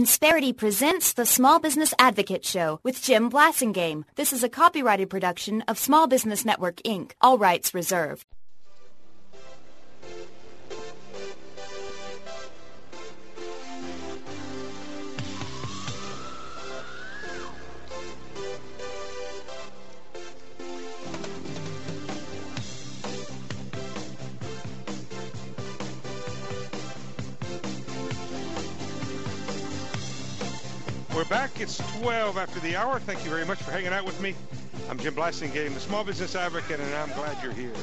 Insperity presents the Small Business Advocate Show with Jim Blasingame. This is a copyrighted production of Small Business Network, Inc., all rights reserved. We're back. It's 12 after the hour. Thank you very much for hanging out with me. I'm Jim Blasingame, the Small Business Advocate, and I'm glad you're here.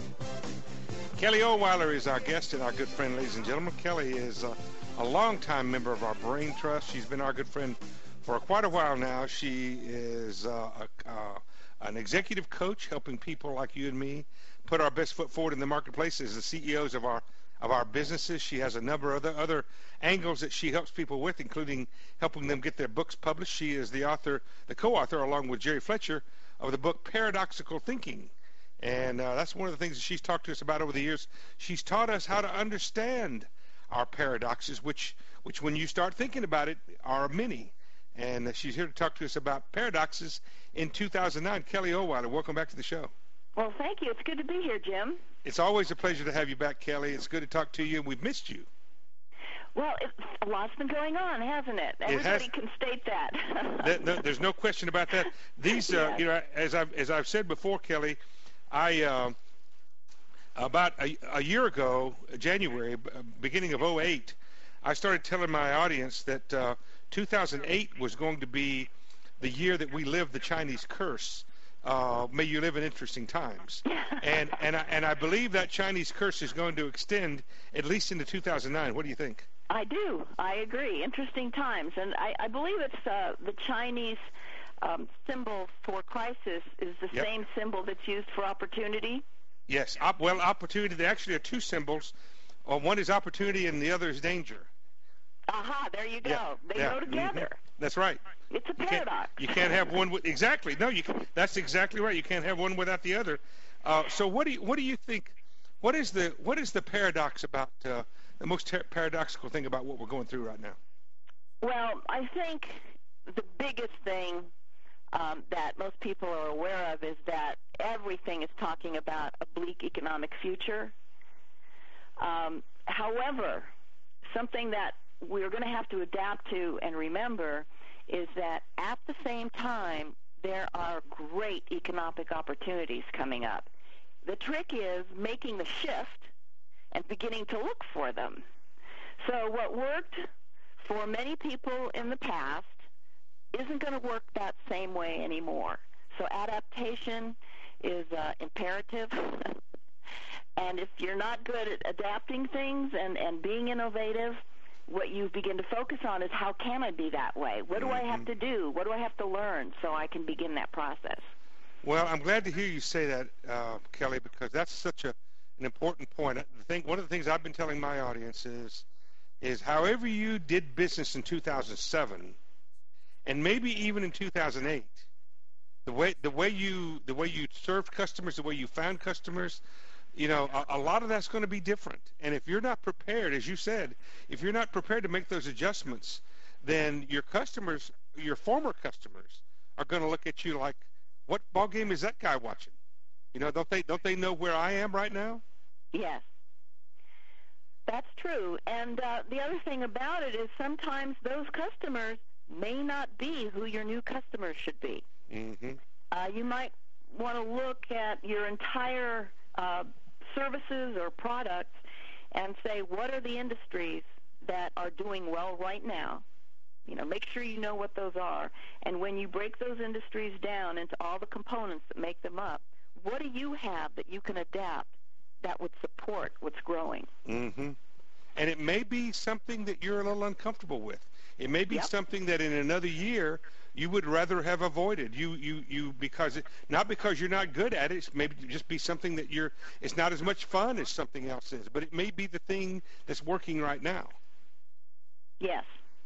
Kelly Ohlweiler is our guest and our good friend, ladies and gentlemen. Kelly is a longtime member of our Brain Trust. She's been our good friend for quite a while now. She is an executive coach helping people like you and me put our best foot forward in the marketplace as the CEOs of our businesses. She has a number of other angles that she helps people with, including helping them get their books published. She is the co-author, along with Jerry Fletcher, of the book Paradoxical Thinking. And that's one of the things that she's talked to us about over the years. She's taught us how to understand our paradoxes, which when you start thinking about it, are many. And she's here to talk to us about paradoxes in 2009. Kelly Ohlweiler, welcome back to the show. Well, thank you. It's good to be here, Jim. It's always a pleasure to have you back, Kelly. It's good to talk to you, and we've missed you. Well, a lot's been going on, hasn't it? Everybody can state that. There's no question about that. These, as I've said before, Kelly, I about a year ago, January, beginning of 2008, I started telling my audience that 2008 was going to be the year that we lived the Chinese curse. May you live in interesting times. And I believe that Chinese curse is going to extend at least into 2009. What do you think? I do. I agree. Interesting times. And I believe it's the Chinese symbol for crisis is the same symbol that's used for opportunity. Yes. Opportunity, there actually are two symbols. One is opportunity and the other is danger. Aha, there you go. Yeah. They go together. Mm-hmm. That's right. It's a paradox. You can't have one with exactly. No, you can. That's exactly right. You can't have one without the other. So what do you think? What is the paradox about the most paradoxical thing about what we're going through right now? Well, I think the biggest thing that most people are aware of is that everything is talking about a bleak economic future. However, something that we're going to have to adapt to and remember is that at the same time, there are great economic opportunities coming up. The trick is making the shift and beginning to look for them. So what worked for many people in the past isn't going to work that same way anymore. So adaptation is imperative. And if you're not good at adapting things and being innovative, what you begin to focus on is how can I be that way? What do I have to do? What do I have to learn so I can begin that process? Well, I'm glad to hear you say that, Kelly, because that's such an important point. One of the things I've been telling my audience is however you did business in 2007, and maybe even in 2008, the way you served customers, the way you found customers, a lot of that's going to be different. And if you're not prepared, as you said, if you're not prepared to make those adjustments, then your customers, your former customers, are going to look at you like, what ball game is that guy watching? Don't they know where I am right now? Yes, that's true. And the other thing about it is sometimes those customers may not be who your new customers should be. Mm-hmm. You might want to look at your entire services or products and say, what are the industries that are doing well right now? Make sure you know what those are. And when you break those industries down into all the components that make them up, what do you have that you can adapt that would support what's growing? Mm-hmm. And it may be something that you're a little uncomfortable with. It may be something that in another year you would rather have avoided. Not because you're not good at it. It's maybe just be something that it's not as much fun as something else is. But it may be the thing that's working right now. Yes.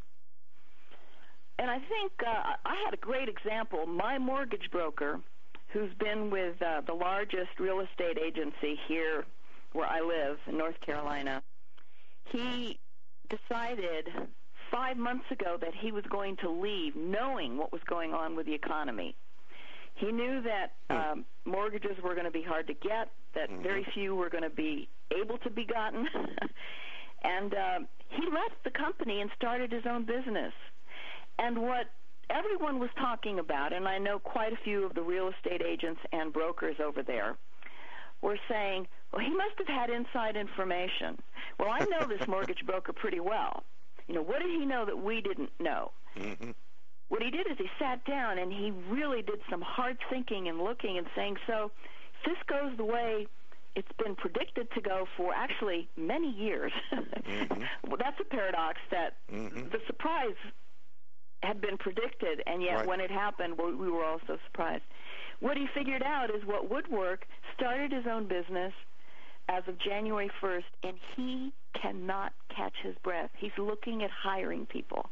And I think I had a great example. My mortgage broker, who's been with the largest real estate agency here where I live in North Carolina, he decided 5 months ago that he was going to leave, knowing what was going on with the economy. He knew that mortgages were going to be hard to get, that very few were going to be able to be gotten. And he left the company and started his own business. And what everyone was talking about, and I know quite a few of the real estate agents and brokers over there, were saying, well, he must have had inside information. Well, I know this mortgage broker pretty well. You know, what did he know that we didn't know? Mm-hmm. What he did is he sat down and he really did some hard thinking and looking and saying, so if this goes the way it's been predicted to go for actually many years, well, that's a paradox that the surprise had been predicted, and yet when it happened, we were all so surprised. What he figured out is what would work, started his own business as of January 1st, and he cannot catch his breath. He's looking at hiring people.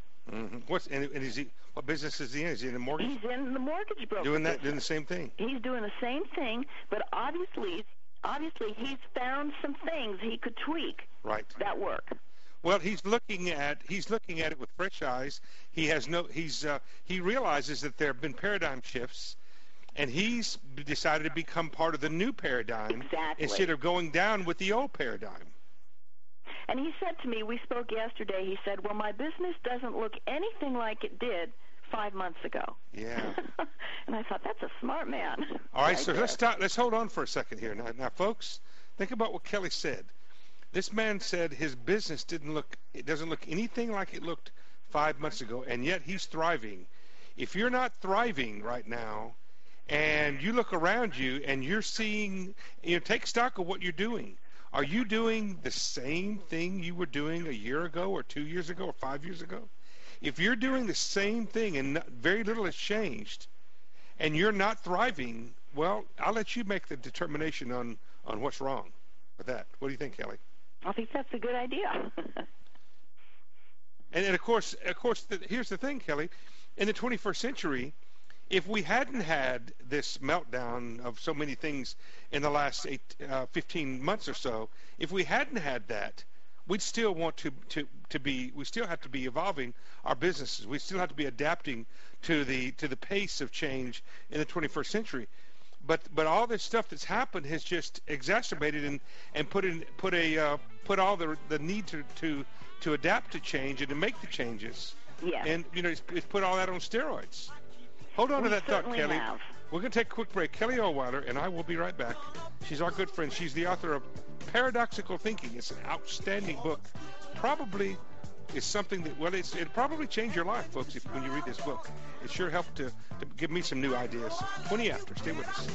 What business is he in? Is he in the mortgage? He's in the mortgage broker doing business. the same thing. He's doing the same thing, but obviously he's found some things he could tweak that work. Well, he's looking at it with fresh eyes. He realizes that there have been paradigm shifts, and he's decided to become part of the new paradigm instead of going down with the old paradigm. And he said to me, we spoke yesterday, he said, well, my business doesn't look anything like it did 5 months ago. Yeah. And I thought, that's a smart man. All right, so let's hold on for a second here. Now, folks, think about what Kelly said. This man said his business doesn't look anything like it looked 5 months ago, and yet he's thriving. If you're not thriving right now, and you look around you and you're seeing, take stock of what you're doing. Are you doing the same thing you were doing a year ago or 2 years ago or 5 years ago? If you're doing the same thing and very little has changed and you're not thriving, well, I'll let you make the determination on what's wrong with that. What do you think, Kelly? I think that's a good idea. And of course, here's the thing, Kelly. In the 21st century, if we hadn't had this meltdown of so many things in the last 15 months or so, if we hadn't had that, we'd still want we still have to be evolving our businesses. We still have to be adapting to the pace of change in the 21st century. But all this stuff that's happened has just exacerbated and put all the need to adapt to change and to make the changes. Yeah. And it's put all that on steroids. Hold on to that thought, Kelly. Have. We're going to take a quick break. Kelly Ohlweiler and I will be right back. She's our good friend. She's the author of Paradoxical Thinking. It's an outstanding book. Probably is something that, it'll probably change your life, folks, when you read this book. It sure helped to give me some new ideas. 20 after. Stay with us.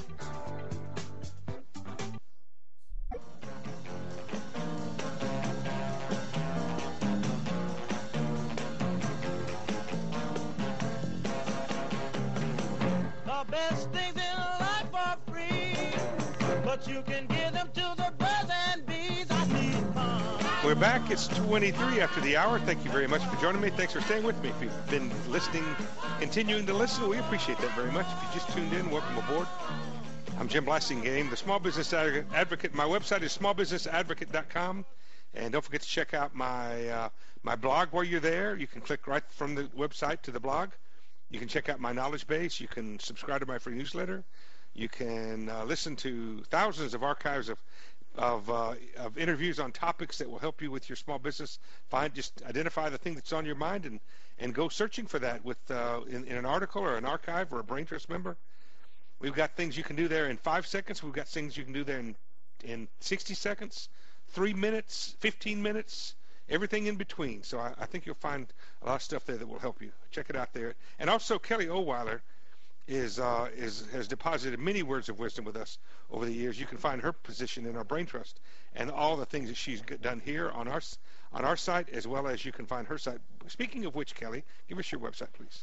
Best things in life are free, but you can give them to the birds and bees. I need fun. We're back. It's 23 after the hour. Thank you very much for joining me. Thanks for staying with me. If you've been listening, continuing to listen, we appreciate that very much. If you just tuned in, welcome aboard. I'm Jim Blassingame, the Small Business Advocate. My website is smallbusinessadvocate.com. And don't forget to check out my blog while you're there. You can click right from the website to the blog. You can check out my knowledge base. You can subscribe to my free newsletter. You can listen to thousands of archives of interviews on topics that will help you with your small business. Just identify the thing that's on your mind and go searching for that with in an article or an archive or a Brain Trust member. We've got things you can do there in 5 seconds. We've got things you can do there in 60 seconds, 3 minutes, 15 minutes. Everything in between. So I think you'll find a lot of stuff there that will help you. Check it out there. And also, Kelly Ohlweiler has deposited many words of wisdom with us over the years. You can find her position in our Brain Trust and all the things that she's done here on our site, as well as you can find her site. Speaking of which, Kelly, give us your website, please.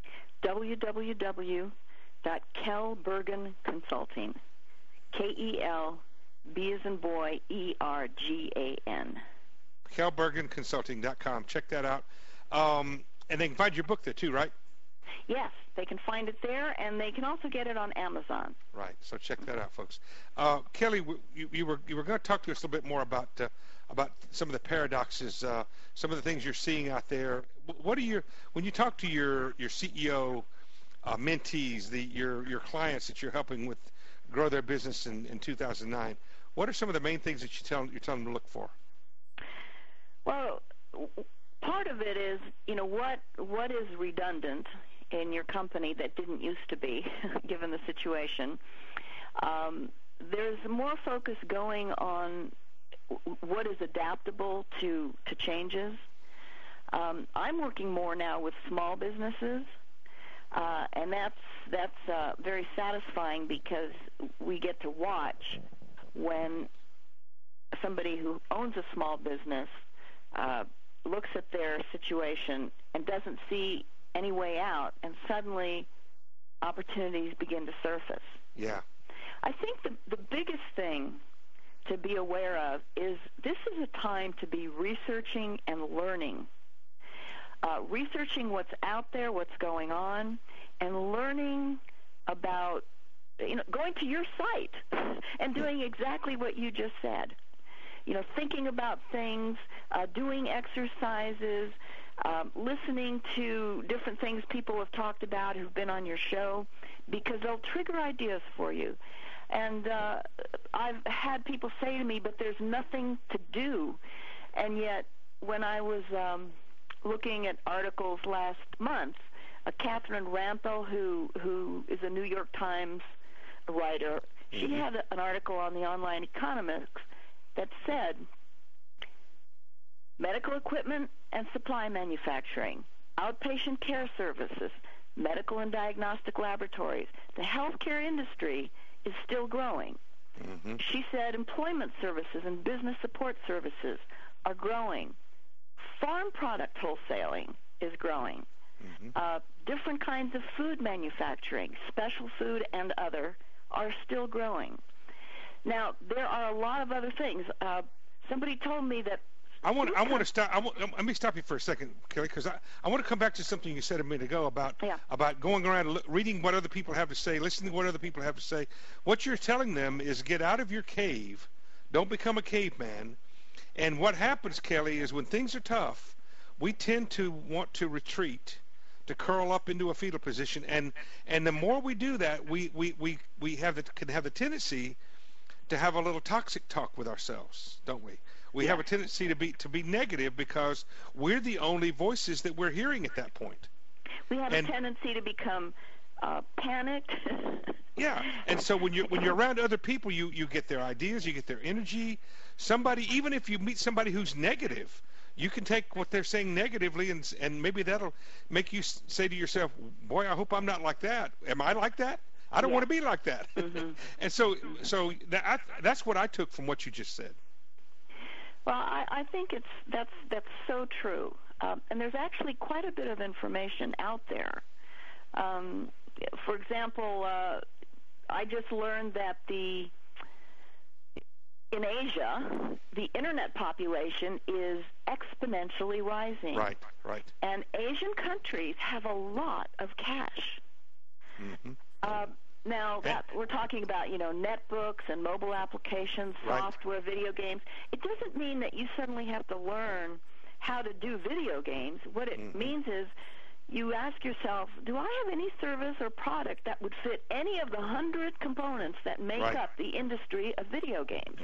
www.kelbergan Consulting. KEL, B as in boy, ERGAN. KelberganConsulting.com. Check that out. And they can find your book there too, right? Yes, they can find it there, and they can also get it on Amazon. Right. So check that out, folks. Kelly, you were going to talk to us a little bit more about some of the paradoxes, some of the things you're seeing out there. What are when you talk to your CEO mentees, your clients that you're helping with grow their business in 2009, what are some of the main things that you're telling them to look for? Well, part of it is, what is redundant in your company that didn't used to be, given the situation. There's more focus going on what is adaptable to changes. I'm working more now with small businesses, and that's very satisfying because we get to watch when somebody who owns a small business looks at their situation and doesn't see any way out, and suddenly opportunities begin to surface. Yeah. I think the biggest thing to be aware of is this is a time to be researching and learning. Researching what's out there, what's going on, and learning about, going to your site and doing exactly what you just said. Thinking about things, doing exercises, listening to different things people have talked about who've been on your show, because they'll trigger ideas for you. And I've had people say to me, but there's nothing to do. And yet, when I was looking at articles last month, Catherine Rampell, who is a New York Times writer, she had an article on the Online Economics that said medical equipment and supply manufacturing, outpatient care services, medical and diagnostic laboratories, the healthcare industry is still growing. She said employment services and business support services are growing. Farm product wholesaling is growing. Different kinds of food manufacturing, special food and other, are still growing. Now, there are a lot of other things. Somebody told me that I want to stop. Let me stop you for a second, Kelly, because I want to come back to something you said a minute ago about going around reading what other people have to say, listening to what other people have to say. What you're telling them is get out of your cave, don't become a caveman. And what happens, Kelly, is when things are tough, we tend to want to retreat, to curl up into a fetal position, and the more we do that, we can have the tendency to have a little toxic talk with ourselves, don't we? We have a tendency to be negative because we're the only voices that we're hearing at that point. We have a tendency to become panicked. Yeah, and so when you're around other people, you get their ideas, you get their energy. Even if you meet somebody who's negative, you can take what they're saying negatively, and maybe that'll make you say to yourself, "Boy, I hope I'm not like that. Am I like that? I don't want to be like that." And so that's what I took from what you just said. Well, I think that's so true, and there's actually quite a bit of information out there. For example, I just learned that in Asia, the internet population is exponentially rising. Right. And Asian countries have a lot of cash. Now, we're talking about, netbooks and mobile applications, software, video games. It doesn't mean that you suddenly have to learn how to do video games. What it means is you ask yourself, do I have any service or product that would fit any of the 100 components that make up the industry of video games?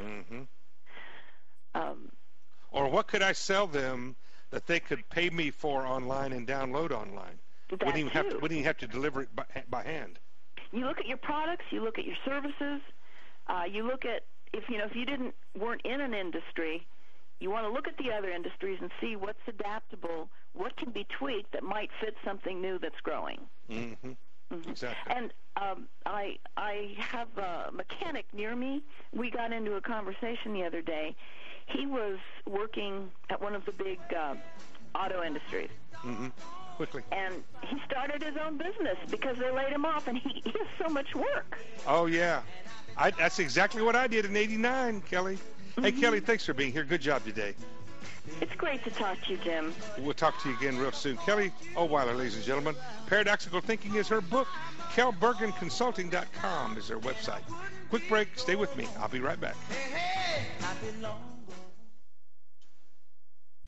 Or what could I sell them that they could pay me for online and download online? Wouldn't even have to deliver it by hand. You look at your products, you look at your services, you look at if you weren't in an industry, you want to look at the other industries and see what's adaptable, what can be tweaked that might fit something new that's growing. Exactly. And I have a mechanic near me. We got into a conversation the other day. He was working at one of the big auto industries. Quickly. And he started his own business because they laid him off, and he has so much work. Oh, yeah. That's exactly what I did in '89, Kelly. Hey, Kelly, thanks for being here. Good job today. It's great to talk to you, Jim. We'll talk to you again real soon. Kelly Ohlweiler, ladies and gentlemen. Paradoxical Thinking is her book. KelBergenConsulting.com is her website. Quick break. Stay with me. I'll be right back.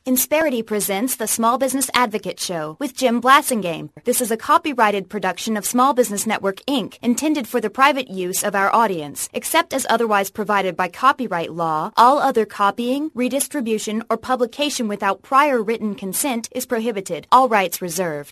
Insperity presents the Small Business Advocate Show with Jim Blasingame. This is a copyrighted production of Small Business Network, Inc., intended for the private use of our audience. Except as otherwise provided by copyright law, all other copying, redistribution, or publication without prior written consent is prohibited. All rights reserved.